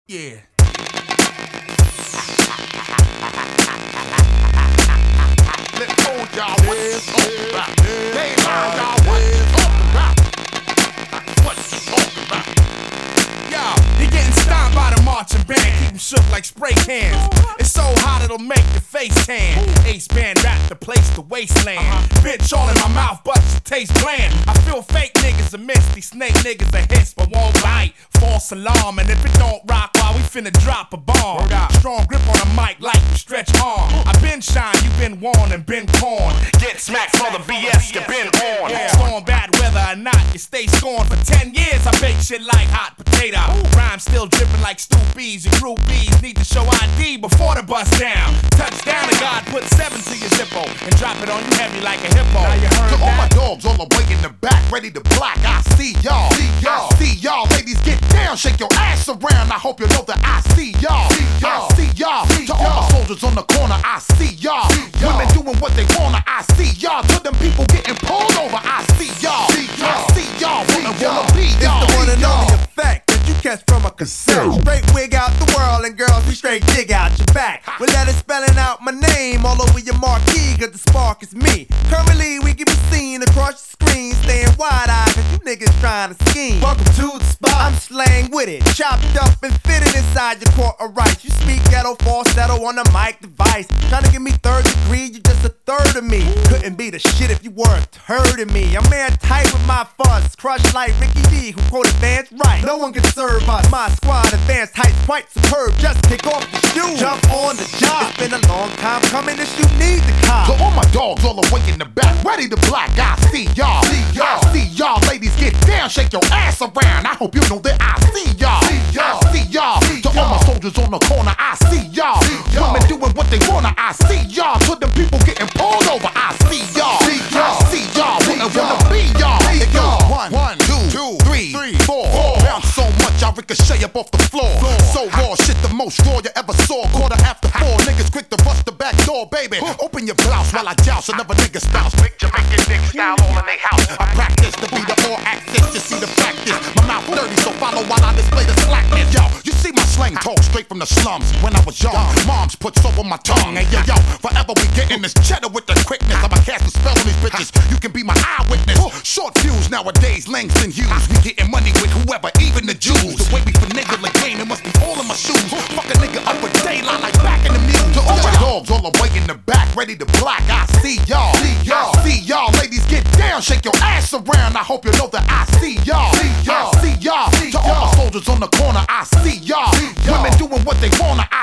Yeah. Let's show y'all what it's all about. They learn y'all what it's all about. What it's all about. Yo, you're getting stomped by the marching band. Keep them shook like spray cans. It's so hot it'll make your face tan. Ace band rap the place, the wasteland. Bitch all in my mouth, but she tastes bland. I feel fake niggas a miss, these snake niggas a hiss, but won't bite. False alarm, and if it don't rock, while we finna drop a bomb. Strong grip on the mic like you stretch arm. I been shine, you been warned and been corned. Get smacked for the BS you been on. Storm bad weather or not, you stay scorned. For 10 years I bake shit like hot potato. Rhymes still dripping like stoopies. Your groupies need to show ID before the bus down. Touchdown and God put 7 to your zippo and drop it on you heavy like a hippo. Now you heard To all my that? dogs all the way in the back, ready to black. I see y'all. I see y'all. Ladies, get down, shake your ass around. I hope you know that I see y'all. I see y'all. To all my soldiers on the corner, I see y'all. Women doing what they wanna, I see y'all. To them people getting pulled over, I see y'all. I see y'all. Wanna be y'all. It's the one and only effect that you catch from a cassette. Straight wig out the world, and girls, we straight dig out your back. With letters spelling out my name all over your marquee, cause the spark is me. Currently, we can be seen across the screen, staying wide-eyed, cause you niggas trying to scheme. Welcome to the spot. I'm slang with it, chopped up and fitted inside your court of rights. You speak ghetto falsetto on the mic device. Trying to give me third degree, you just a third of me. Couldn't be the shit if you weren't third of me. I'm man tight with my fuzz, crushed like Ricky D, who quoted Vance right. No one can serve us. My squad advanced heights quite superb. Just kick off the shoe, jump on the job. It's been a long time coming, this you need the cop. To all my dogs all the way in the back, ready to black. I see y'all. I see y'all. Ladies, get down, shake your ass around. I hope you know that I see y'all. I see y'all. To all my soldiers on the corner, I see y'all. Women doing what they wanna, I see y'all. To them people getting pulled over, I see y'all. I see y'all. Wanna be y'all. It goes 1, 2, 3, 4. Bounce so much I ricochet up off the floor. So raw, shit the most raw you ever saw. 4:04, niggas quick to bust the back door, baby. Open your blouse while I joust another nigga spouse. Big Jamaican nigga style all in they house. I practice to be the all access, you see the practice. My mouth dirty, so follow while I display the slackness. Yo, you see my slang talk straight from the slums. When I was young, moms put soap on my tongue. Hey, yo, forever we getting this cheddar with the quickness. I'ma cast a spell on these bitches. You can be my eyewitness. Short fuse nowadays, Langston Hughes. We getting money with whoever, even the Jews. The way we finagle the game, it must be all in my shoes. Fuck a nigga up with daylight like back in the mule. To all my dogs all the way in the back, ready to black. I see y'all. I see y'all. Ladies, get down, shake your ass around. I hope you know that I see y'all. I see y'all. To all my soldiers on the corner, I see y'all. Women doing what they wanna,